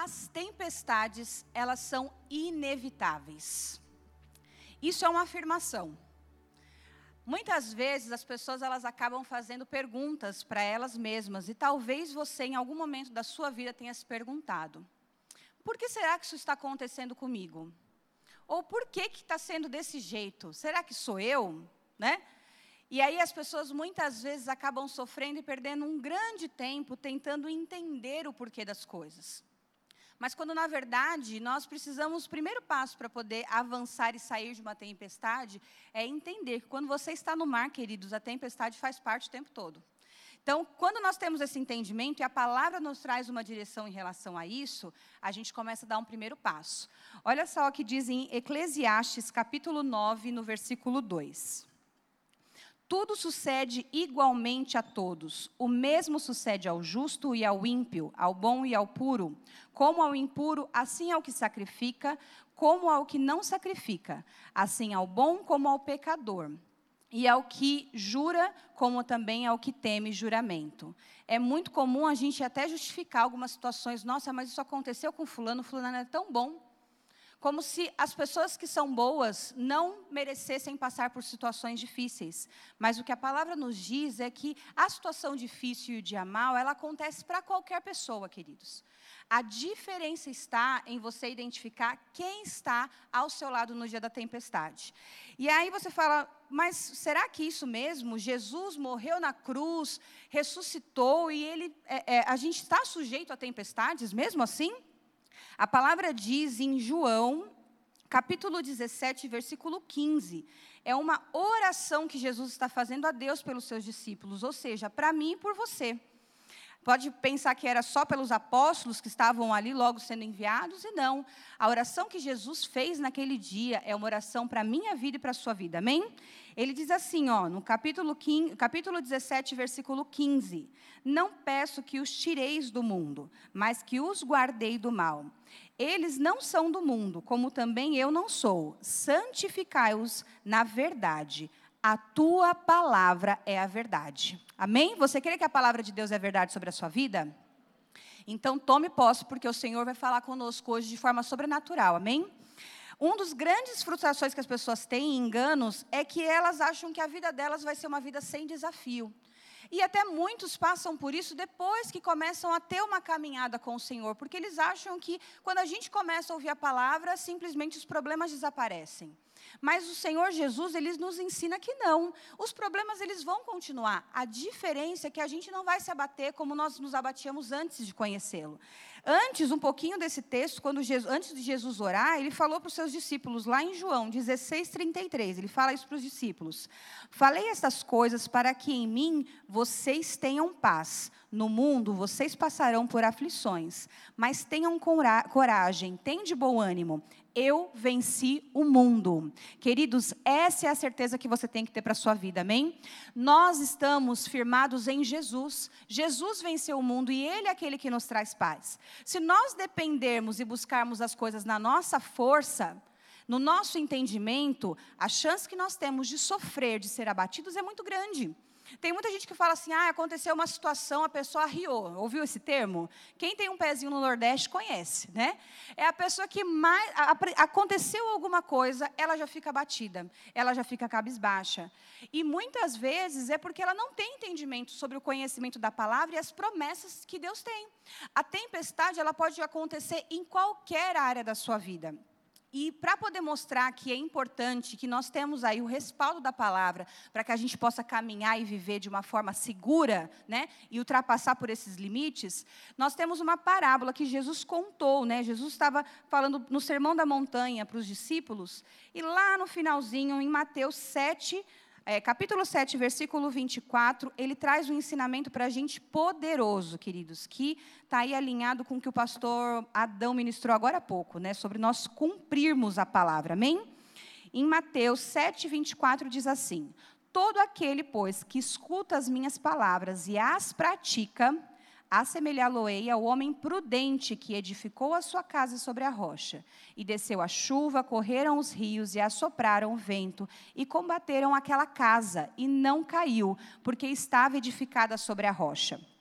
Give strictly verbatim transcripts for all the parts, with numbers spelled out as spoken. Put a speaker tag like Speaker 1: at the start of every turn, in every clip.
Speaker 1: as tempestades, elas são inevitáveis. Isso é uma afirmação. Muitas vezes as pessoas elas acabam fazendo perguntas para elas mesmas, e talvez você em algum momento da sua vida tenha se perguntado: por que será que isso está acontecendo comigo? Ou por que que está sendo desse jeito? Será que sou eu? Né? E aí as pessoas muitas vezes acabam sofrendo e perdendo um grande tempo tentando entender o porquê das coisas. Mas quando, na verdade, nós precisamos, o primeiro passo para poder avançar e sair de uma tempestade, é entender que quando você está no mar, queridos, a tempestade faz parte o tempo todo. Então, quando nós temos esse entendimento e a palavra nos traz uma direção em relação a isso, a gente começa a dar um primeiro passo. Olha só o que diz em Eclesiastes, capítulo nove, no versículo dois. Tudo sucede igualmente a todos. O mesmo sucede ao justo e ao ímpio, ao bom e ao puro. Como ao impuro, assim ao que sacrifica, como ao que não sacrifica. Assim ao bom como ao pecador. E ao que jura, como também ao que teme juramento. É muito comum a gente até justificar algumas situações. Nossa, mas isso aconteceu com fulano, fulano é tão bom. Como se as pessoas que são boas não merecessem passar por situações difíceis. Mas o que a palavra nos diz é que a situação difícil e o dia mal, ela acontece para qualquer pessoa, queridos. A diferença está em você identificar quem está ao seu lado no dia da tempestade. E aí você fala, mas será que isso mesmo? Jesus morreu na cruz, ressuscitou e ele, é, é, a gente está sujeito a tempestades mesmo assim? A palavra diz em João, capítulo dezessete, versículo quinze. É uma oração que Jesus está fazendo a Deus pelos seus discípulos, ou seja, para mim e por você. Pode pensar que era só pelos apóstolos que estavam ali logo sendo enviados, e não. A oração que Jesus fez naquele dia é uma oração para a minha vida e para a sua vida, amém? Ele diz assim, ó, no capítulo, quinze, capítulo dezessete, versículo quinze. Não peço que os tireis do mundo, mas que os guardei do mal. Eles não são do mundo, como também eu não sou. Santificai-os na verdade. A tua palavra é a verdade. Amém? Você crê que a palavra de Deus é verdade sobre a sua vida? Então tome posse, porque o Senhor vai falar conosco hoje de forma sobrenatural. Amém? Um dos grandes frustrações que as pessoas têm, enganos, é que elas acham que a vida delas vai ser uma vida sem desafio. E até muitos passam por isso depois que começam a ter uma caminhada com o Senhor, porque eles acham que quando a gente começa a ouvir a palavra, simplesmente os problemas desaparecem. Mas o Senhor Jesus, Ele nos ensina que não. Os problemas, eles vão continuar. A diferença é que a gente não vai se abater como nós nos abatíamos antes de conhecê-lo. Antes, um pouquinho desse texto, quando Jesus, antes de Jesus orar, Ele falou para os seus discípulos, lá em João dezesseis, trinta e três, Ele fala isso para os discípulos. Falei estas coisas para que em mim vocês tenham paz. No mundo, vocês passarão por aflições, mas tenham coragem, tenham de bom ânimo. Eu venci o mundo. Queridos, essa é a certeza que você tem que ter para a sua vida, amém? Nós estamos firmados em Jesus. Jesus venceu o mundo e Ele é aquele que nos traz paz. Se nós dependermos e buscarmos as coisas na nossa força, no nosso entendimento, a chance que nós temos de sofrer, de ser abatidos é muito grande. Tem muita gente que fala assim, ah, aconteceu uma situação, a pessoa arriou. Ouviu esse termo? Quem tem um pezinho no Nordeste conhece, né? É a pessoa que mais, a, a, aconteceu alguma coisa, ela já fica abatida, ela já fica cabisbaixa. E muitas vezes é porque ela não tem entendimento sobre o conhecimento da palavra e as promessas que Deus tem. A tempestade, ela pode acontecer em qualquer área da sua vida. E para poder mostrar que é importante, que nós temos aí o respaldo da palavra, para que a gente possa caminhar e viver de uma forma segura, né, e ultrapassar por esses limites, nós temos uma parábola que Jesus contou, né? Jesus estava falando no Sermão da Montanha para os discípulos, e lá no finalzinho, em Mateus sete, é, capítulo sete, versículo vinte e quatro, ele traz um ensinamento para a gente poderoso, queridos, que está aí alinhado com o que o pastor Adão ministrou agora há pouco, né, sobre nós cumprirmos a palavra, amém? Em Mateus sete, vinte e quatro diz assim, todo aquele, pois, que escuta as minhas palavras e as pratica, assemelhá-lo-ei ao homem prudente que edificou a sua casa sobre a rocha. E desceu a chuva, correram os rios e assopraram o vento e combateram aquela casa e não caiu, porque estava edificada sobre a rocha.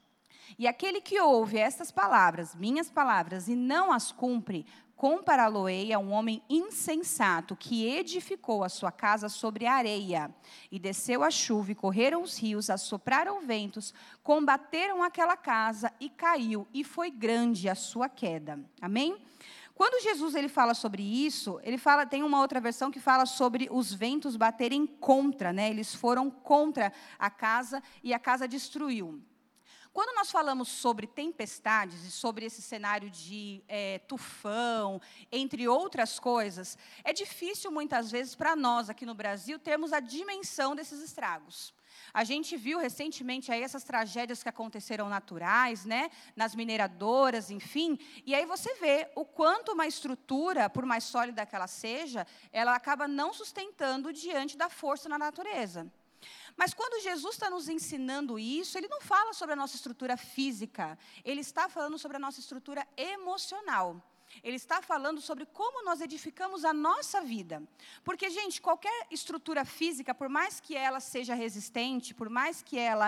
Speaker 1: E aquele que ouve estas palavras, minhas palavras, e não as cumpre, compará-lo-ei a um homem insensato que edificou a sua casa sobre a areia. E desceu a chuva, e correram os rios, assopraram ventos, combateram aquela casa, e caiu, e foi grande a sua queda. Amém? Quando Jesus ele fala sobre isso, ele fala, tem uma outra versão que fala sobre os ventos baterem contra, né? Eles foram contra a casa, e a casa destruiu. Quando nós falamos sobre tempestades e sobre esse cenário de é, tufão, entre outras coisas, é difícil muitas vezes para nós aqui no Brasil termos a dimensão desses estragos. A gente viu recentemente aí essas tragédias que aconteceram naturais, né, nas mineradoras, enfim, e aí você vê o quanto uma estrutura, por mais sólida que ela seja, ela acaba não sustentando diante da força na natureza. Mas quando Jesus está nos ensinando isso, ele não fala sobre a nossa estrutura física, ele está falando sobre a nossa estrutura emocional. Ele está falando sobre como nós edificamos a nossa vida. Porque, gente, qualquer estrutura física, por mais que ela seja resistente, por mais que ela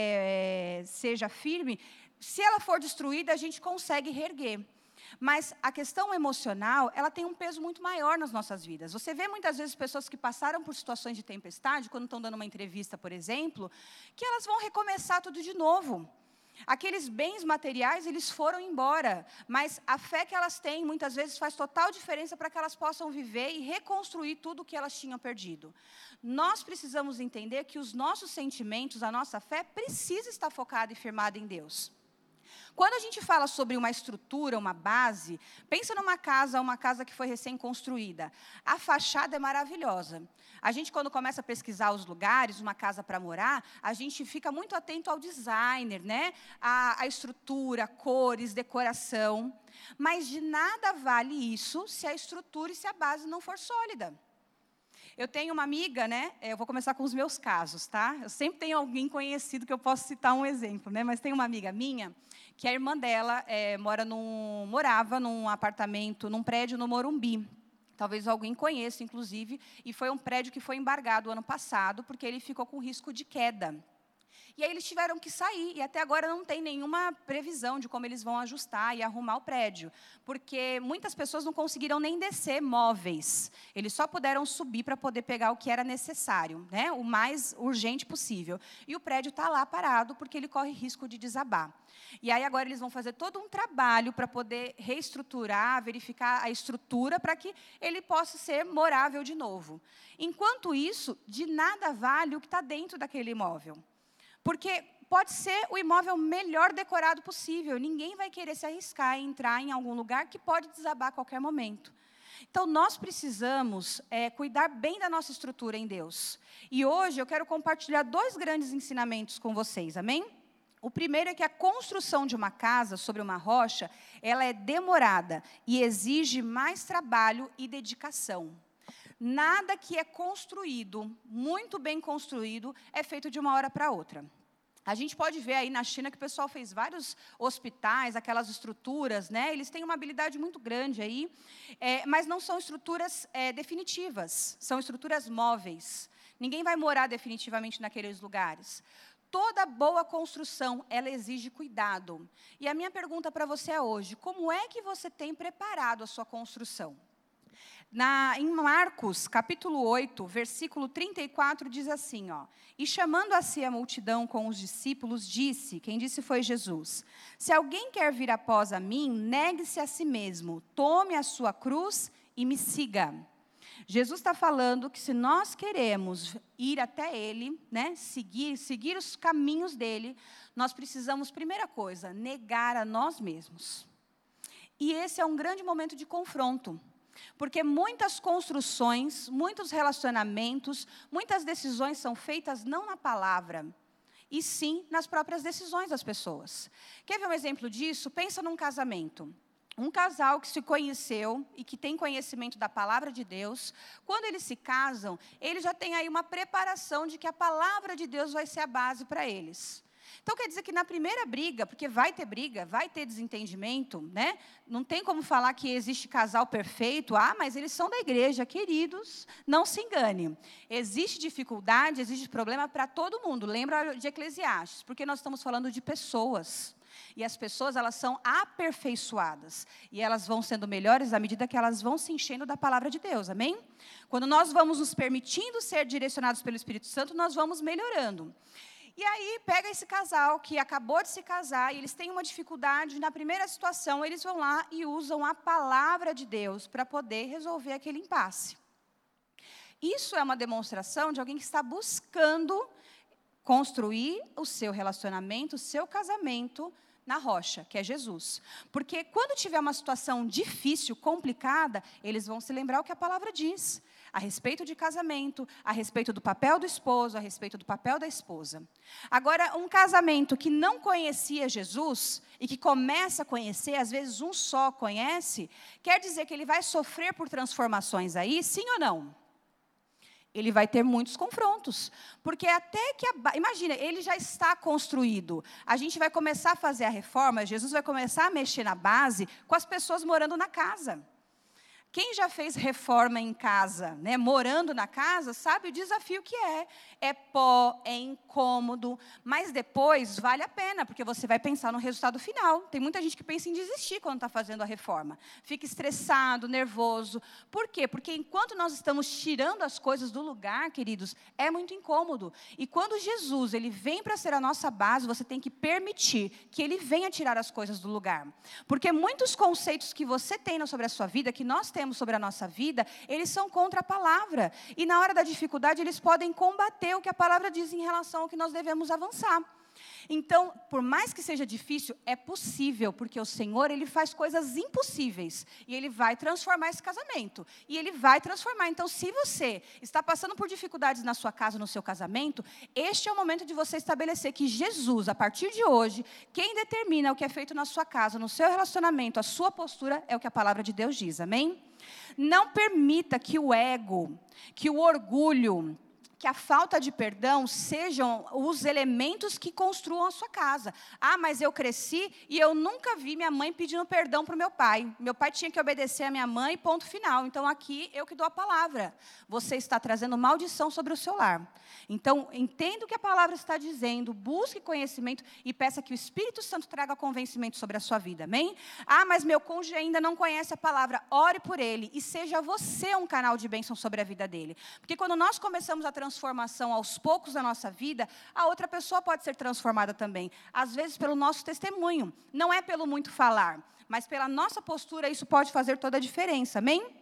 Speaker 1: é, seja firme, se ela for destruída, a gente consegue reerguer. Mas a questão emocional, ela tem um peso muito maior nas nossas vidas. Você vê muitas vezes pessoas que passaram por situações de tempestade, quando estão dando uma entrevista, por exemplo, que elas vão recomeçar tudo de novo. Aqueles bens materiais, eles foram embora, mas a fé que elas têm, muitas vezes, faz total diferença para que elas possam viver e reconstruir tudo o que elas tinham perdido. Nós precisamos entender que os nossos sentimentos, a nossa fé, precisa estar focada e firmada em Deus. Quando a gente fala sobre uma estrutura, uma base, pensa numa casa, uma casa que foi recém-construída. A fachada é maravilhosa. A gente, quando começa a pesquisar os lugares, uma casa para morar, a gente fica muito atento ao designer, né? A, a estrutura, cores, decoração. Mas de nada vale isso se a estrutura e se a base não for sólida. Eu tenho uma amiga, né? Eu vou começar com os meus casos, tá? Eu sempre tenho alguém conhecido que eu posso citar um exemplo, né? Mas tem uma amiga minha que a irmã dela é, mora num, morava num apartamento, num prédio no Morumbi. Talvez alguém conheça, inclusive, e foi um prédio que foi embargado ano passado, porque ele ficou com risco de queda. E aí eles tiveram que sair, e até agora não tem nenhuma previsão de como eles vão ajustar e arrumar o prédio, porque muitas pessoas não conseguiram nem descer móveis, eles só puderam subir para poder pegar o que era necessário, né, o mais urgente possível. E o prédio está lá parado, porque ele corre risco de desabar. E aí agora eles vão fazer todo um trabalho para poder reestruturar, verificar a estrutura, para que ele possa ser morável de novo. Enquanto isso, de nada vale o que está dentro daquele imóvel. Porque pode ser o imóvel melhor decorado possível. Ninguém vai querer se arriscar em entrar em algum lugar que pode desabar a qualquer momento. Então, nós precisamos é, cuidar bem da nossa estrutura em Deus. E hoje eu quero compartilhar dois grandes ensinamentos com vocês, amém? O primeiro é que a construção de uma casa sobre uma rocha, ela é demorada e exige mais trabalho e dedicação. Nada que é construído, muito bem construído, é feito de uma hora para outra. A gente pode ver aí na China que o pessoal fez vários hospitais, aquelas estruturas, né? Eles têm uma habilidade muito grande aí, é, mas não são estruturas é, definitivas, são estruturas móveis. Ninguém vai morar definitivamente naqueles lugares. Toda boa construção, ela exige cuidado. E a minha pergunta para você é hoje, como é que você tem preparado a sua construção? Na, em Marcos, capítulo oito, versículo trinta e quatro, diz assim, ó, e chamando a si a multidão com os discípulos, disse, quem disse foi Jesus, se alguém quer vir após a mim, negue-se a si mesmo, tome a sua cruz e me siga. Jesus está falando que se nós queremos ir até Ele, né, seguir, seguir os caminhos dEle, nós precisamos, primeira coisa, negar a nós mesmos. E esse é um grande momento de confronto. Porque muitas construções, muitos relacionamentos, muitas decisões são feitas não na palavra, e sim nas próprias decisões das pessoas. Quer ver um exemplo disso? Pensa num casamento. Um casal que se conheceu e que tem conhecimento da palavra de Deus, quando eles se casam, eles já têm aí uma preparação de que a palavra de Deus vai ser a base para eles. Então, quer dizer que na primeira briga, porque vai ter briga, vai ter desentendimento, né? Não tem como falar que existe casal perfeito. Ah, mas eles são da igreja, queridos, não se engane. Existe dificuldade, existe problema para todo mundo. Lembra de Eclesiastes, porque nós estamos falando de pessoas. E as pessoas, elas são aperfeiçoadas. E elas vão sendo melhores à medida que elas vão se enchendo da palavra de Deus, amém? Quando nós vamos nos permitindo ser direcionados pelo Espírito Santo, nós vamos melhorando. E aí, pega esse casal que acabou de se casar, e eles têm uma dificuldade, na primeira situação, eles vão lá e usam a palavra de Deus para poder resolver aquele impasse. Isso é uma demonstração de alguém que está buscando construir o seu relacionamento, o seu casamento na rocha, que é Jesus. Porque quando tiver uma situação difícil, complicada, eles vão se lembrar o que a palavra diz a respeito de casamento, a respeito do papel do esposo, a respeito do papel da esposa. Agora, um casamento que não conhecia Jesus e que começa a conhecer, às vezes um só conhece, quer dizer que ele vai sofrer por transformações aí, sim ou não? Ele vai ter muitos confrontos, porque até que, a, imagina, ele já está construído, a gente vai começar a fazer a reforma, Jesus vai começar a mexer na base com as pessoas morando na casa. Quem já fez reforma em casa, né, morando na casa, sabe o desafio que é. É pó, é incômodo, mas depois vale a pena, porque você vai pensar no resultado final. Tem muita gente que pensa em desistir quando está fazendo a reforma. Fica estressado, nervoso. Por quê? Porque enquanto nós estamos tirando as coisas do lugar, queridos, é muito incômodo. E quando Jesus ele vem para ser a nossa base, você tem que permitir que ele venha tirar as coisas do lugar. Porque muitos conceitos que você tem sobre a sua vida, que nós temos sobre a nossa vida, eles são contra a palavra. E na hora da dificuldade, eles podem combater o que a palavra diz em relação ao que nós devemos avançar. Então, por mais que seja difícil, é possível, porque o Senhor, ele faz coisas impossíveis. E ele vai transformar esse casamento. E ele vai transformar. Então, se você está passando por dificuldades na sua casa, no seu casamento, este é o momento de você estabelecer que Jesus, a partir de hoje, quem determina o que é feito na sua casa, no seu relacionamento, a sua postura, é o que a palavra de Deus diz, amém? Não permita que o ego, que o orgulho, que a falta de perdão sejam os elementos que construam a sua casa. Ah, mas eu cresci e eu nunca vi minha mãe pedindo perdão para o meu pai. Meu pai tinha que obedecer a minha mãe, ponto final. Então, aqui, eu que dou a palavra. Você está trazendo maldição sobre o seu lar. Então, entenda o que a palavra está dizendo, busque conhecimento e peça que o Espírito Santo traga convencimento sobre a sua vida, amém? Ah, mas meu cônjuge ainda não conhece a palavra. Ore por ele e seja você um canal de bênção sobre a vida dele. Porque quando nós começamos a transformação aos poucos da nossa vida, a outra pessoa pode ser transformada também. Às vezes pelo nosso testemunho. Não é pelo muito falar, mas pela nossa postura, isso pode fazer toda a diferença, amém?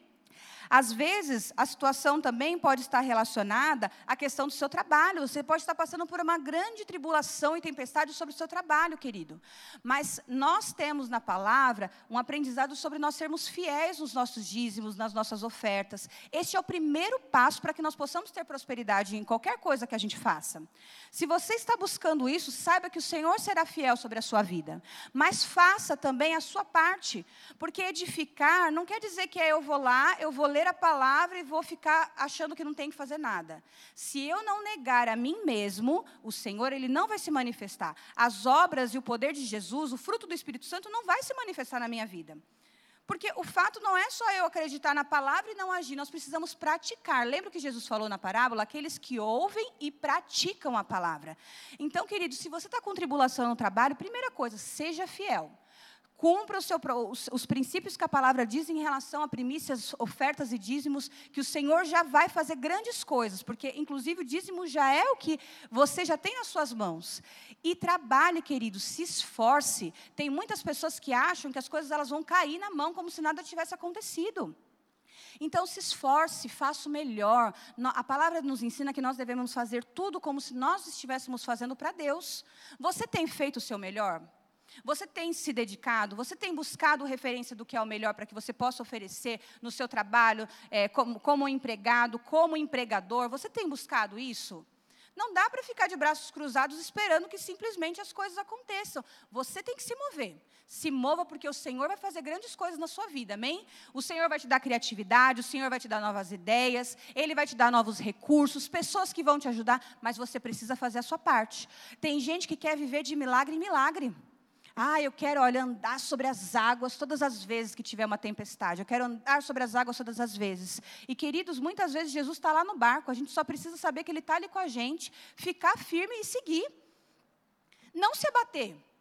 Speaker 1: Às vezes, a situação também pode estar relacionada à questão do seu trabalho. Você pode estar passando por uma grande tribulação e tempestade sobre o seu trabalho, querido. Mas nós temos na palavra um aprendizado sobre nós sermos fiéis nos nossos dízimos, nas nossas ofertas. Este é o primeiro passo para que nós possamos ter prosperidade em qualquer coisa que a gente faça. Se você está buscando isso, saiba que o Senhor será fiel sobre a sua vida. Mas faça também a sua parte. Porque edificar não quer dizer que é eu vou lá, eu vou ler a palavra e vou ficar achando que não tem que fazer nada. Se eu não negar a mim mesmo, o Senhor ele não vai se manifestar. As obras e o poder de Jesus, o fruto do Espírito Santo, não vai se manifestar na minha vida. Porque o fato não é só eu acreditar na palavra e não agir, nós precisamos praticar. Lembra o que Jesus falou na parábola? Aqueles que ouvem e praticam a palavra. Então, querido, se você está com tribulação no trabalho, primeira coisa, seja fiel. Cumpra o seu, os, os princípios que a palavra diz em relação a primícias, ofertas e dízimos, que o Senhor já vai fazer grandes coisas, porque, inclusive, o dízimo já é o que você já tem nas suas mãos. E trabalhe, querido, se esforce. Tem muitas pessoas que acham que as coisas elas vão cair na mão, como se nada tivesse acontecido. Então, se esforce, faça o melhor. A palavra nos ensina que nós devemos fazer tudo como se nós estivéssemos fazendo para Deus. Você tem feito o seu melhor? Você tem se dedicado, você tem buscado referência do que é o melhor para que você possa oferecer no seu trabalho, é, como, como empregado, como empregador, você tem buscado isso? Não dá para ficar de braços cruzados esperando que simplesmente as coisas aconteçam. Você tem que se mover. Se mova porque o Senhor vai fazer grandes coisas na sua vida, amém? O Senhor vai te dar criatividade, o Senhor vai te dar novas ideias, Ele vai te dar novos recursos, pessoas que vão te ajudar, mas você precisa fazer a sua parte. Tem gente que quer viver de milagre em milagre. Ah, eu quero, olha, andar sobre as águas todas as vezes que tiver uma tempestade. Eu quero andar sobre as águas todas as vezes. E, queridos, muitas vezes Jesus está lá no barco. A gente só precisa saber que Ele está ali com a gente, ficar firme e seguir. Não se abater.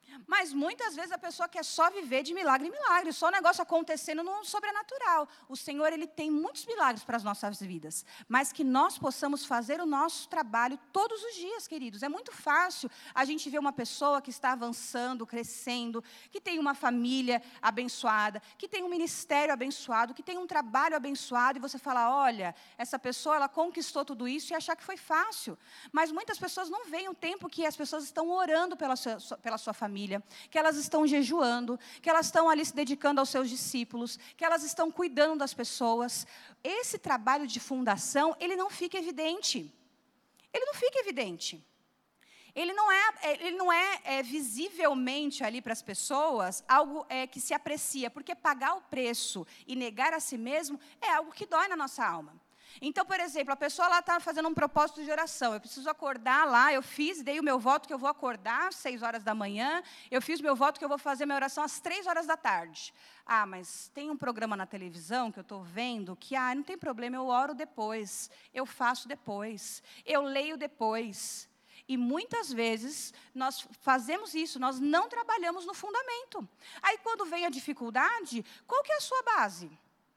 Speaker 1: Mas muitas vezes a pessoa quer só viver de milagre em milagre, só o negócio acontecendo no sobrenatural. O Senhor, Ele tem muitos milagres para as nossas vidas, mas que nós possamos fazer o nosso trabalho todos os dias, queridos. É muito fácil a gente ver uma pessoa que está avançando, crescendo, que tem uma família abençoada, que tem um ministério abençoado, que tem um trabalho abençoado, e você fala, olha, essa pessoa, ela conquistou tudo isso e achar que foi fácil. Mas muitas pessoas não veem o tempo que as pessoas estão orando pela sua, pela sua família, que elas estão jejuando, que elas estão ali se dedicando aos seus discípulos, que elas estão cuidando das pessoas. Esse trabalho de fundação, ele não fica evidente. Ele não fica evidente. Ele não é, ele não é, é visivelmente ali para as pessoas algo é, que se aprecia, porque pagar o preço e negar a si mesmo é algo que dói na nossa alma. Então, por exemplo, a pessoa lá está fazendo um propósito de oração. Eu preciso acordar lá, eu fiz, dei o meu voto que eu vou acordar às seis horas da manhã. Eu fiz o meu voto que eu vou fazer minha oração às três horas da tarde. Ah, mas tem um programa na televisão que eu estou vendo que, ah, não tem problema, eu oro depois, eu faço depois, eu leio depois. E muitas vezes nós fazemos isso, nós não trabalhamos no fundamento. Aí, quando vem a dificuldade, qual que é a sua base?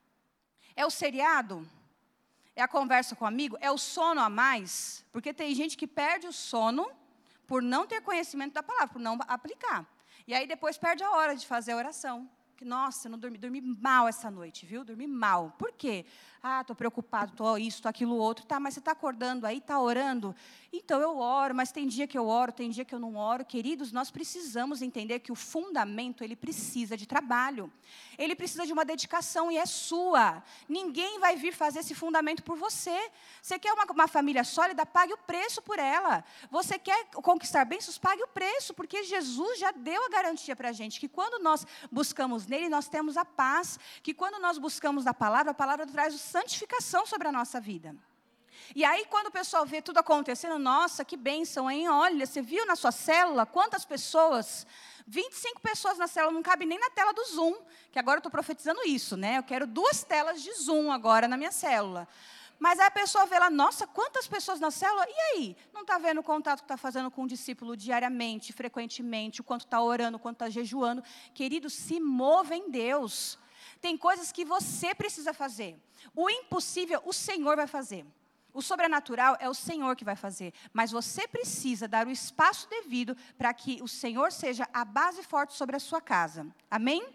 Speaker 1: É o seriado? É a conversa com o amigo? É o sono a mais? Porque tem gente que perde o sono por não ter conhecimento da palavra, por não aplicar. E aí depois perde a hora de fazer a oração. Que, nossa, eu não dormi, dormi mal essa noite, viu? Dormi mal. Por quê? Ah, estou preocupado, estou isso, estou aquilo, outro. Tá, mas você está acordando aí, está orando? Então, eu oro, mas tem dia que eu oro, tem dia que eu não oro. Queridos, nós precisamos entender que o fundamento, ele precisa de trabalho. Ele precisa de uma dedicação e é sua. Ninguém vai vir fazer esse fundamento por você. Você quer uma, uma família sólida? Pague o preço por ela. Você quer conquistar bênçãos? Pague o preço, porque Jesus já deu a garantia para a gente que quando nós buscamos nele, nós temos a paz, que quando nós buscamos a palavra, a palavra traz santificação sobre a nossa vida. E aí, quando o pessoal vê tudo acontecendo, nossa, que bênção, hein? Olha, você viu na sua célula quantas pessoas? vinte e cinco pessoas na célula, não cabe nem na tela do Zoom, que agora eu estou profetizando isso, né? Eu quero duas telas de Zoom agora na minha célula. Mas aí a pessoa vê lá, nossa, quantas pessoas na célula? E aí? Não está vendo o contato que está fazendo com o discípulo diariamente, frequentemente, o quanto está orando, o quanto está jejuando? Querido, se mova em Deus. Tem coisas que você precisa fazer. O impossível, o Senhor vai fazer. O sobrenatural é o Senhor que vai fazer. Mas você precisa dar o espaço devido para que o Senhor seja a base forte sobre a sua casa. Amém?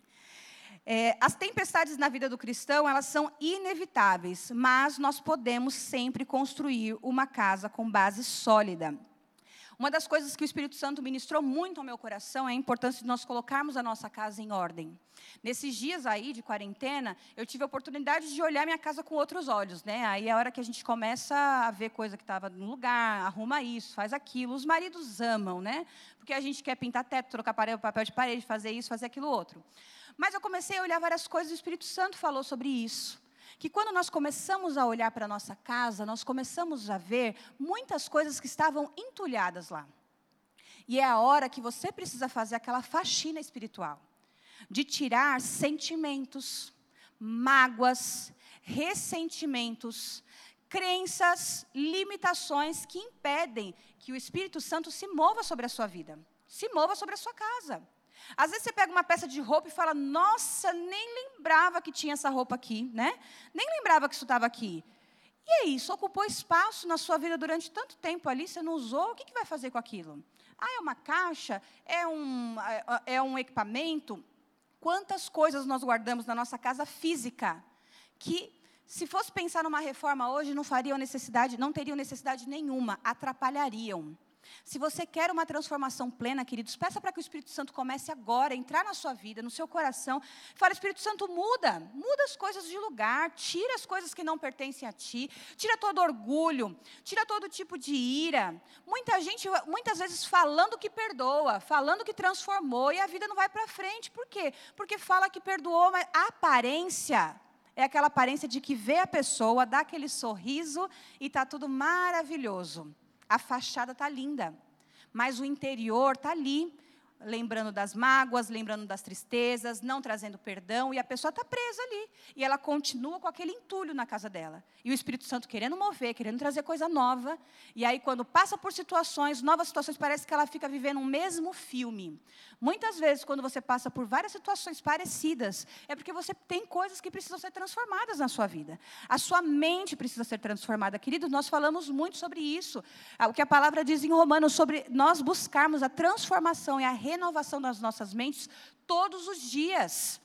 Speaker 1: É, as tempestades na vida do cristão, elas são inevitáveis, mas nós podemos sempre construir uma casa com base sólida. Uma das coisas que o Espírito Santo ministrou muito ao meu coração é a importância de nós colocarmos a nossa casa em ordem. Nesses dias aí de quarentena, eu tive a oportunidade de olhar minha casa com outros olhos, né? Aí é a hora que a gente começa a ver coisa que estava no lugar, arruma isso, faz aquilo. Os maridos amam, né? Porque a gente quer pintar teto, trocar papel de parede, fazer isso, fazer aquilo outro. Mas eu comecei a olhar várias coisas e o Espírito Santo falou sobre isso. Que quando nós começamos a olhar para a nossa casa, nós começamos a ver muitas coisas que estavam entulhadas lá. E é a hora que você precisa fazer aquela faxina espiritual. De tirar sentimentos, mágoas, ressentimentos, crenças, limitações que impedem que o Espírito Santo se mova sobre a sua vida. Se mova sobre a sua casa. Às vezes você pega uma peça de roupa e fala, nossa, nem lembrava que tinha essa roupa aqui, né? Nem lembrava que isso estava aqui. E aí, isso ocupou espaço na sua vida durante tanto tempo ali, você não usou, o que, que vai fazer com aquilo? Ah, é uma caixa? É um, é um equipamento? Quantas coisas nós guardamos na nossa casa física, que se fosse pensar numa reforma hoje, não fariam necessidade, não teriam necessidade nenhuma, atrapalhariam. Se você quer uma transformação plena, queridos, peça para que o Espírito Santo comece agora a entrar na sua vida, no seu coração. Fala, Espírito Santo, muda. Muda as coisas de lugar. Tira as coisas que não pertencem a ti. Tira todo orgulho. Tira todo tipo de ira. Muita gente, muitas vezes, falando que perdoa, falando que transformou, e a vida não vai para frente. Por quê? Porque fala que perdoou, mas a aparência é aquela aparência de que vê a pessoa, dá aquele sorriso e está tudo maravilhoso. A fachada está linda, mas o interior está ali. lembrando das mágoas, lembrando das tristezas, não trazendo perdão, e a pessoa está presa ali. E ela continua com aquele entulho na casa dela. E o Espírito Santo querendo mover, querendo trazer coisa nova. E aí, quando passa por situações, novas situações, parece que ela fica vivendo um mesmo filme. Muitas vezes, quando você passa por várias situações parecidas, é porque você tem coisas que precisam ser transformadas na sua vida. A sua mente precisa ser transformada. Queridos, nós falamos muito sobre isso. O que a palavra diz em Romanos, sobre nós buscarmos a transformação e a renovação das nossas mentes todos os dias.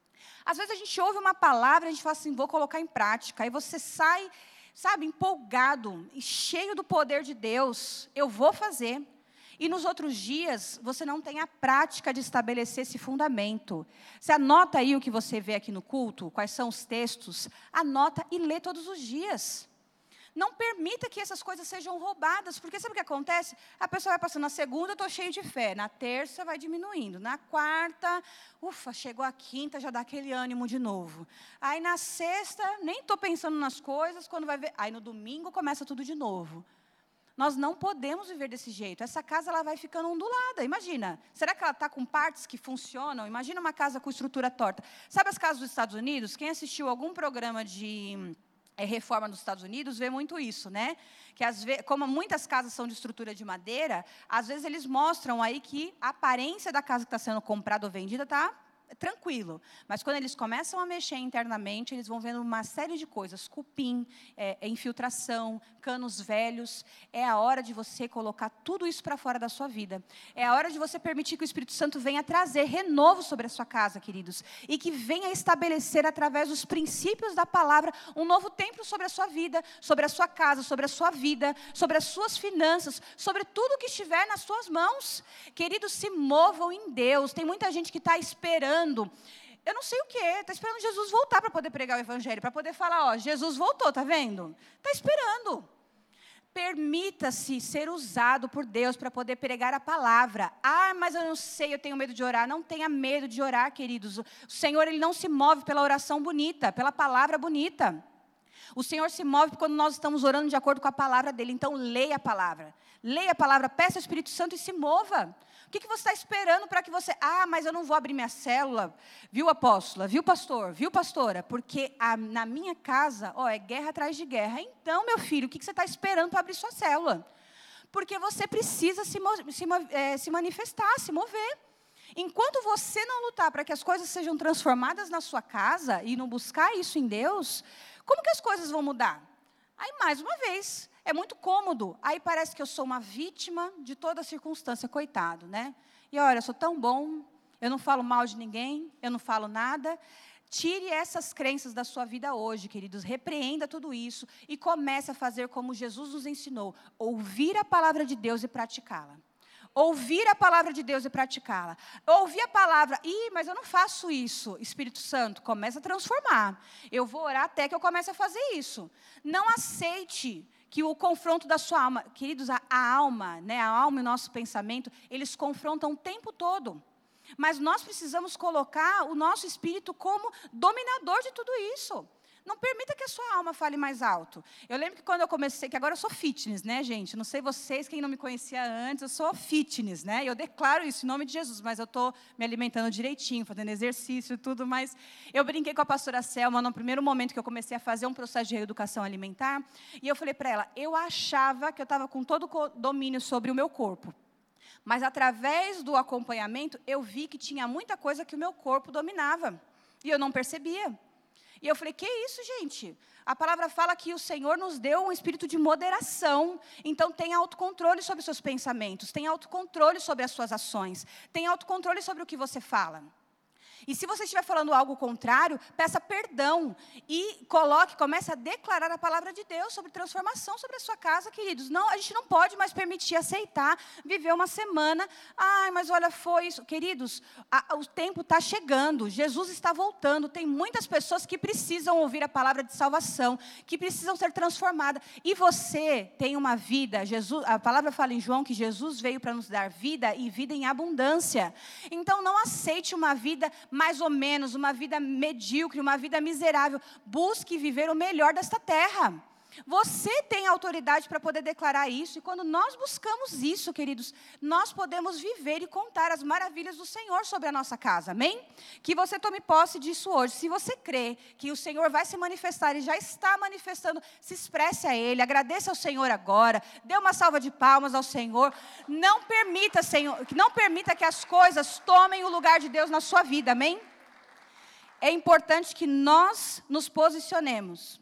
Speaker 1: Às vezes a gente ouve uma palavra e a gente fala assim, vou colocar em prática. Aí você sai, sabe, empolgado, cheio do poder de Deus. Eu vou fazer. E nos outros dias, você não tem a prática de estabelecer esse fundamento. Você anota aí o que você vê aqui no culto, quais são os textos, anota e lê todos os dias. Não permita que essas coisas sejam roubadas, porque sabe o que acontece? A pessoa vai passando na segunda, estou cheio de fé. Na terça, vai diminuindo. Na quarta, ufa, chegou a quinta, já dá aquele ânimo de novo. Aí na sexta, nem estou pensando nas coisas, quando vai ver... Aí no domingo, começa tudo de novo. Nós não podemos viver desse jeito. Essa casa ela vai ficando ondulada. Imagina, será que ela está com partes que funcionam? Imagina uma casa com estrutura torta. Sabe as casas dos Estados Unidos? Quem assistiu algum programa de... É, reforma nos Estados Unidos, vê muito isso, né? Que às vezes, como muitas casas são de estrutura de madeira, às vezes eles mostram aí que a aparência da casa que está sendo comprada ou vendida está tranquilo. Mas quando eles começam a mexer internamente, eles vão vendo uma série de coisas, cupim, é, é infiltração, canos velhos. É a hora de você colocar tudo isso para fora da sua vida. É a hora de você permitir que o Espírito Santo venha trazer renovo sobre a sua casa, queridos. E que venha estabelecer, através dos princípios da palavra, um novo tempo sobre a sua vida, sobre a sua casa, sobre a sua vida, sobre as suas finanças, sobre tudo que estiver nas suas mãos. Queridos, se movam em Deus. Tem muita gente que está esperando. Eu não sei o que, está esperando Jesus voltar para poder pregar o evangelho, para poder falar, ó, Jesus voltou, está vendo? Está esperando. Permita-se ser usado por Deus para poder pregar a palavra. Ah, mas eu não sei, eu tenho medo de orar. Não tenha medo de orar, queridos. O Senhor, Ele não se move pela oração bonita, pela palavra bonita. O Senhor se move quando nós estamos orando de acordo com a palavra dEle. Então, leia a palavra. Leia a palavra, peça ao Espírito Santo e se mova. O que, que você está esperando para que você... Ah, mas eu não vou abrir minha célula. Viu, apóstola? Viu, pastor? Viu, pastora? Porque a, na minha casa, ó, é guerra atrás de guerra. Então, meu filho, o que, que você está esperando para abrir sua célula? Porque você precisa se, se, é, se manifestar, se mover. Enquanto você não lutar para que as coisas sejam transformadas na sua casa e não buscar isso em Deus, como que as coisas vão mudar? Aí, mais uma vez... É muito cômodo. Aí parece que eu sou uma vítima de toda circunstância, coitado, né? E olha, eu sou tão bom, eu não falo mal de ninguém, eu não falo nada. Tire essas crenças da sua vida hoje, queridos. Repreenda tudo isso e comece a fazer como Jesus nos ensinou. Ouvir a palavra de Deus e praticá-la. Ouvir a palavra de Deus e praticá-la. Ouvir a palavra, ih, mas eu não faço isso. Espírito Santo, começa a transformar. Eu vou orar até que eu comece a fazer isso. Não aceite que o confronto da sua alma, queridos, a, a alma, né, a alma e o nosso pensamento, eles confrontam o tempo todo. Mas nós precisamos colocar o nosso espírito como dominador de tudo isso. Não permita que a sua alma fale mais alto. Eu lembro que quando eu comecei, que agora eu sou fitness, né, gente? Não sei vocês, quem não me conhecia antes, eu sou fitness, né? Eu declaro isso em nome de Jesus, mas eu estou me alimentando direitinho, fazendo exercício e tudo, mas eu brinquei com a pastora Selma no primeiro momento que eu comecei a fazer um processo de reeducação alimentar, e eu falei para ela, eu achava que eu estava com todo o domínio sobre o meu corpo. Mas através do acompanhamento, eu vi que tinha muita coisa que o meu corpo dominava, e eu não percebia. E eu falei, que isso, gente? A palavra fala que o Senhor nos deu um espírito de moderação. Então, tenha autocontrole sobre os seus pensamentos. Tenha autocontrole sobre as suas ações. Tenha autocontrole sobre o que você fala. E se você estiver falando algo contrário, peça perdão. E coloque, comece a declarar a palavra de Deus sobre transformação sobre a sua casa, queridos. Não, a gente não pode mais permitir, aceitar, viver uma semana. Ai, mas olha, foi isso. Queridos, a, o tempo está chegando. Jesus está voltando. Tem muitas pessoas que precisam ouvir a palavra de salvação, que precisam ser transformadas. E você tem uma vida. Jesus, a palavra fala em João que Jesus veio para nos dar vida e vida em abundância. Então, não aceite uma vida mais ou menos, uma vida medíocre, uma vida miserável. Busque viver o melhor desta terra. Você tem autoridade para poder declarar isso. E quando nós buscamos isso, queridos, nós podemos viver e contar as maravilhas do Senhor sobre a nossa casa. Amém? Que você tome posse disso hoje. Se você crê que o Senhor vai se manifestar e já está manifestando, se expresse a Ele. Agradeça ao Senhor agora. Dê uma salva de palmas ao Senhor. Não permita, Senhor, não permita que as coisas tomem o lugar de Deus na sua vida. Amém? É importante que nós nos posicionemos.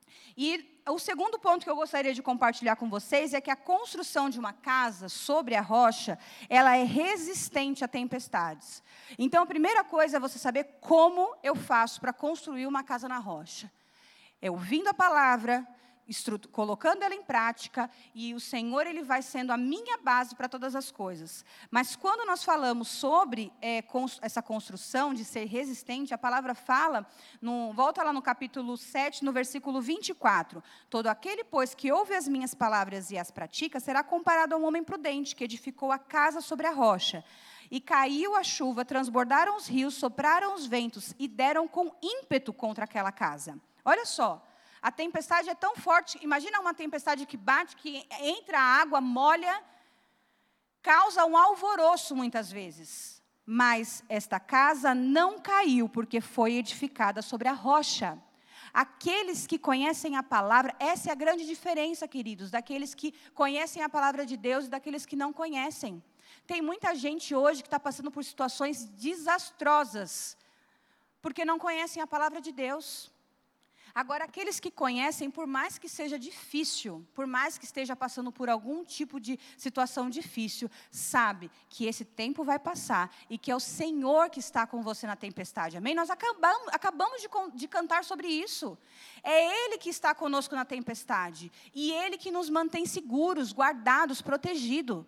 Speaker 1: E o segundo ponto que eu gostaria de compartilhar com vocês é que a construção de uma casa sobre a rocha, ela é resistente a tempestades. Então, a primeira coisa é você saber como eu faço para construir uma casa na rocha. É ouvindo a palavra, colocando ela em prática, e o Senhor ele vai sendo a minha base para todas as coisas. Mas quando nós falamos sobre é, cons- essa construção de ser resistente, a palavra fala, no, volta lá no capítulo sete, no versículo vinte e quatro. Todo aquele, pois, que ouve as minhas palavras e as pratica, será comparado a um homem prudente, que edificou a casa sobre a rocha. E caiu a chuva, transbordaram os rios, sopraram os ventos, e deram com ímpeto contra aquela casa. Olha só. A tempestade é tão forte, imagina uma tempestade que bate, que entra a água, molha, causa um alvoroço muitas vezes. Mas esta casa não caiu, porque foi edificada sobre a rocha. Aqueles que conhecem a palavra, essa é a grande diferença, queridos, daqueles que conhecem a palavra de Deus e daqueles que não conhecem. Tem muita gente hoje que está passando por situações desastrosas, porque não conhecem a palavra de Deus. Agora, aqueles que conhecem, por mais que seja difícil, por mais que esteja passando por algum tipo de situação difícil, sabe que esse tempo vai passar e que é o Senhor que está com você na tempestade. Amém? Nós acabamos, acabamos de, de cantar sobre isso. É Ele que está conosco na tempestade e Ele que nos mantém seguros, guardados, protegidos.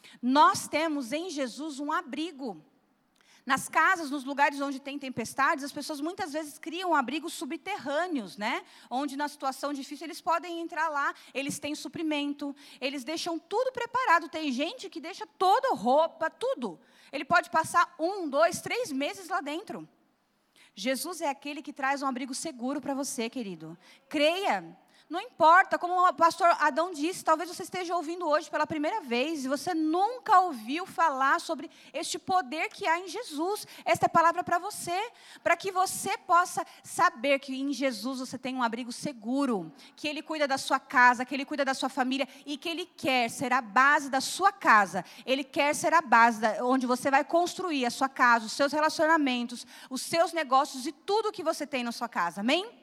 Speaker 1: Nós temos em Jesus um abrigo. Nas casas, nos lugares onde tem tempestades, as pessoas muitas vezes criam abrigos subterrâneos, né? Onde na situação difícil eles podem entrar lá, eles têm suprimento, eles deixam tudo preparado. Tem gente que deixa toda roupa, tudo. Ele pode passar um, dois, três meses lá dentro. Jesus é aquele que traz um abrigo seguro para você, querido. Creia. Não importa, como o pastor Adão disse, talvez você esteja ouvindo hoje pela primeira vez, e você nunca ouviu falar sobre este poder que há em Jesus. Esta é a palavra para você, para que você possa saber que em Jesus você tem um abrigo seguro, que Ele cuida da sua casa, que Ele cuida da sua família, e que Ele quer ser a base da sua casa. Ele quer ser a base da, onde você vai construir a sua casa, os seus relacionamentos, os seus negócios e tudo que você tem na sua casa. Amém?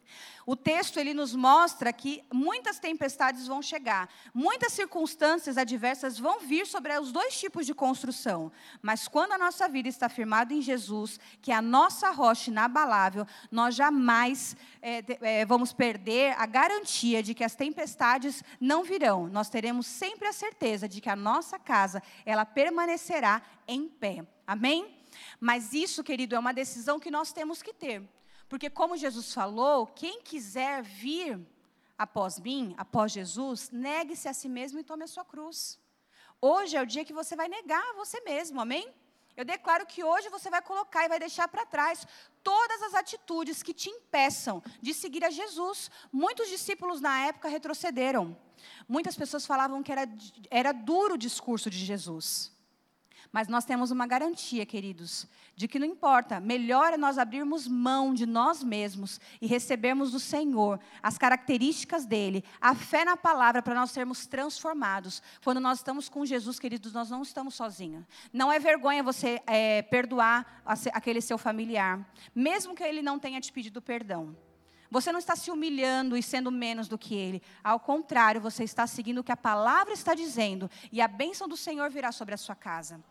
Speaker 1: O texto, ele nos mostra que muitas tempestades vão chegar, muitas circunstâncias adversas vão vir sobre os dois tipos de construção. Mas quando a nossa vida está firmada em Jesus, que é a nossa rocha inabalável, nós jamais é, é, vamos perder a garantia de que as tempestades não virão. Nós teremos sempre a certeza de que a nossa casa, ela permanecerá em pé. Amém? Mas isso, querido, é uma decisão que nós temos que ter. Porque como Jesus falou, quem quiser vir após mim, após Jesus, negue-se a si mesmo e tome a sua cruz. Hoje é o dia que você vai negar a você mesmo, amém? Eu declaro que hoje você vai colocar e vai deixar para trás todas as atitudes que te impeçam de seguir a Jesus. Muitos discípulos na época retrocederam. Muitas pessoas falavam que era, era duro o discurso de Jesus. Mas nós temos uma garantia, queridos, de que não importa, melhor é nós abrirmos mão de nós mesmos e recebermos do Senhor as características dEle, a fé na palavra para nós sermos transformados. Quando nós estamos com Jesus, queridos, nós não estamos sozinhos. Não é vergonha você é, perdoar aquele seu familiar, mesmo que ele não tenha te pedido perdão. Você não está se humilhando e sendo menos do que ele. Ao contrário, você está seguindo o que a palavra está dizendo e a bênção do Senhor virá sobre a sua casa.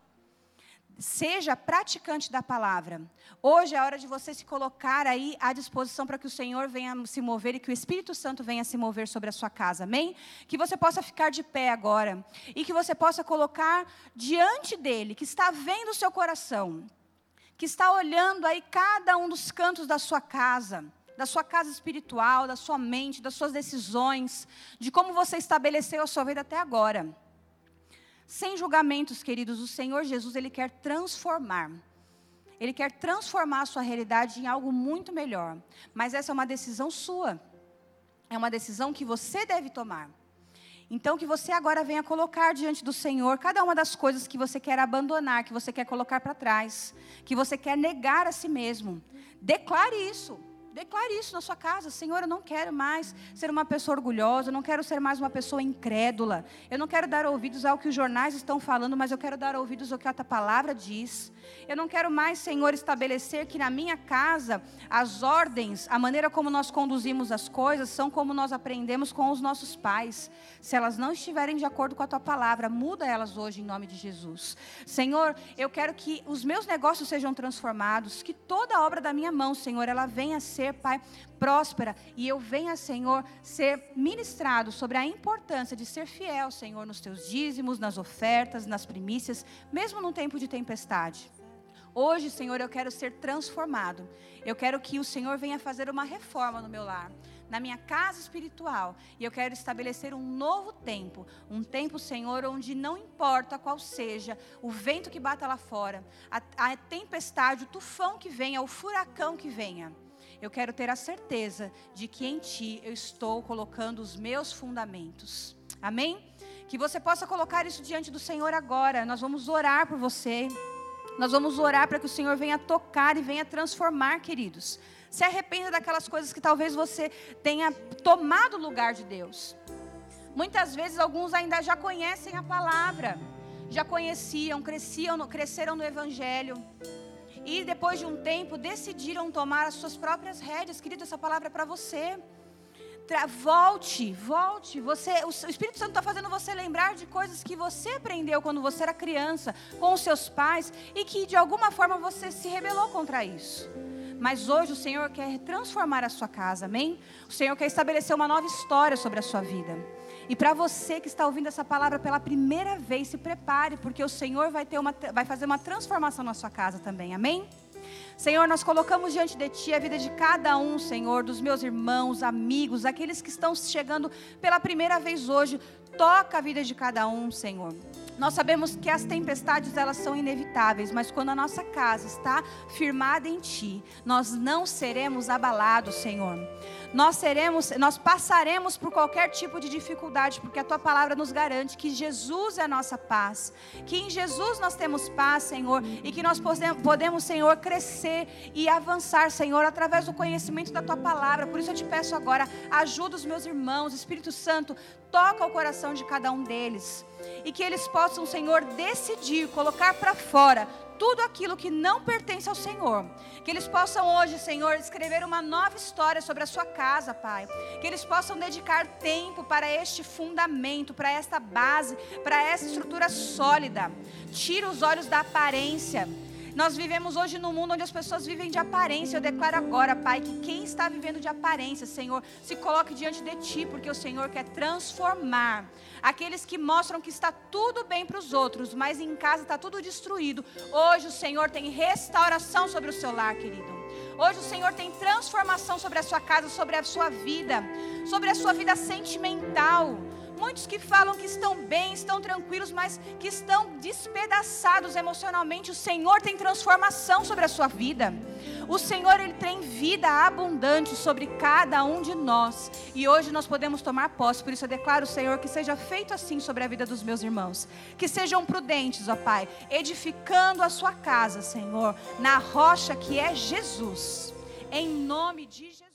Speaker 1: Seja praticante da palavra. Hoje é a hora de você se colocar aí à disposição para que o Senhor venha se mover e que o Espírito Santo venha se mover sobre a sua casa, amém? Que você possa ficar de pé agora e que você possa colocar diante dele, que está vendo o seu coração, que está olhando aí cada um dos cantos da sua casa, da sua casa espiritual, da sua mente, das suas decisões, de como você estabeleceu a sua vida até agora. Sem julgamentos, queridos, o Senhor Jesus, Ele quer transformar. Ele quer transformar a sua realidade em algo muito melhor. Mas essa é uma decisão sua. É uma decisão que você deve tomar. Então, que você agora venha colocar diante do Senhor cada uma das coisas que você quer abandonar, que você quer colocar para trás, que você quer negar a si mesmo. Declare isso. Declare isso na sua casa. Senhor, eu não quero mais ser uma pessoa orgulhosa, eu não quero ser mais uma pessoa incrédula. Eu não quero dar ouvidos ao que os jornais estão falando, mas eu quero dar ouvidos ao que a tua palavra diz. Eu não quero mais, Senhor, estabelecer que na minha casa as ordens, a maneira como nós conduzimos as coisas, são como nós aprendemos com os nossos pais. Se elas não estiverem de acordo com a tua palavra, muda elas hoje em nome de Jesus. Senhor, eu quero que os meus negócios sejam transformados, que toda a obra da minha mão, Senhor, ela venha a ser, Pai, próspera, e eu venha, Senhor, ser ministrado sobre a importância de ser fiel, Senhor, nos teus dízimos, nas ofertas, nas primícias, mesmo num tempo de tempestade. Hoje, Senhor, eu quero ser transformado. Eu quero que o Senhor venha fazer uma reforma no meu lar, na minha casa espiritual. E eu quero estabelecer um novo tempo. Um tempo, Senhor, onde não importa qual seja o vento que bata lá fora, a, a tempestade, o tufão que venha, o furacão que venha. Eu quero ter a certeza de que em Ti eu estou colocando os meus fundamentos. Amém? Que você possa colocar isso diante do Senhor agora. Nós vamos orar por você. Nós vamos orar para que o Senhor venha tocar e venha transformar, queridos. Se arrependa daquelas coisas que talvez você tenha tomado o lugar de Deus. Muitas vezes alguns ainda já conhecem a palavra. Já conheciam, cresciam, cresceram no Evangelho. E depois de um tempo decidiram tomar as suas próprias rédeas. Querido, essa palavra é para você. Tra- volte, volte. Você, o Espírito Santo está fazendo você lembrar de coisas que você aprendeu quando você era criança, com os seus pais, e que de alguma forma você se rebelou contra isso. Mas hoje o Senhor quer transformar a sua casa, amém? O Senhor quer estabelecer uma nova história sobre a sua vida. E para você que está ouvindo essa palavra pela primeira vez, se prepare, porque o Senhor vai, ter uma, vai fazer uma transformação na sua casa também, amém? Senhor, nós colocamos diante de Ti a vida de cada um, Senhor, dos meus irmãos, amigos, aqueles que estão chegando pela primeira vez hoje. Toca a vida de cada um, Senhor. Nós sabemos que as tempestades, elas são inevitáveis, mas quando a nossa casa está firmada em Ti, nós não seremos abalados, Senhor. Nós seremos, nós passaremos por qualquer tipo de dificuldade, porque a Tua palavra nos garante que Jesus é a nossa paz, que em Jesus nós temos paz, Senhor, e que nós podemos, Senhor, crescer e avançar, Senhor, através do conhecimento da Tua palavra. Por isso eu te peço agora, ajuda os meus irmãos, Espírito Santo, toca o coração de cada um deles, e que eles possam, Senhor, decidir, colocar para fora tudo aquilo que não pertence ao Senhor. Que eles possam hoje, Senhor, escrever uma nova história sobre a sua casa, Pai. Que eles possam dedicar tempo para este fundamento, para esta base, para essa estrutura sólida. Tira os olhos da aparência. Nós vivemos hoje num mundo onde as pessoas vivem de aparência. Eu declaro agora, Pai, que quem está vivendo de aparência, Senhor, se coloque diante de Ti, porque o Senhor quer transformar. Aqueles que mostram que está tudo bem para os outros, mas em casa está tudo destruído. Hoje o Senhor tem restauração sobre o seu lar, querido. Hoje o Senhor tem transformação sobre a sua casa, sobre a sua vida, sobre a sua vida sentimental. Muitos que falam que estão bem, estão tranquilos, mas que estão despedaçados emocionalmente. O Senhor tem transformação sobre a sua vida. O Senhor, Ele tem vida abundante sobre cada um de nós. E hoje nós podemos tomar posse. Por isso eu declaro, Senhor, que seja feito assim sobre a vida dos meus irmãos. Que sejam prudentes, ó Pai, edificando a sua casa, Senhor, na rocha que é Jesus. Em nome de Jesus.